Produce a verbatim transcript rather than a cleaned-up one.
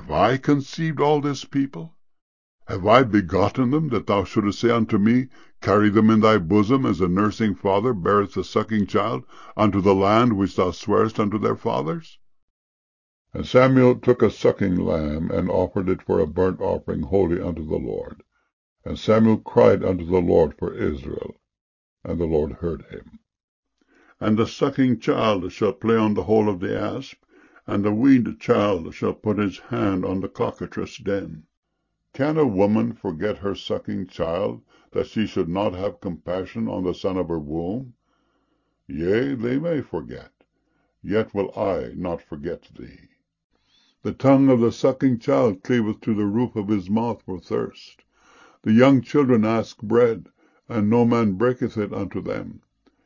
Have I conceived all this people? Have I begotten them, that thou shouldest say unto me, Carry them in thy bosom, as a nursing father beareth the sucking child, unto the land which thou swarest unto their fathers? And Samuel took a sucking lamb, and offered it for a burnt offering holy unto the Lord. And Samuel cried unto the Lord for Israel, and the Lord heard him. And the sucking child shall play on the hole of the asp, and the weaned child shall put his hand on the cockatrice' den. Can a woman forget her sucking child, that she should not have compassion on the son of her womb? Yea, they may forget, yet will I not forget thee. The tongue of the sucking child cleaveth to the roof of his mouth for thirst. The young children ask bread, and no man breaketh it unto them.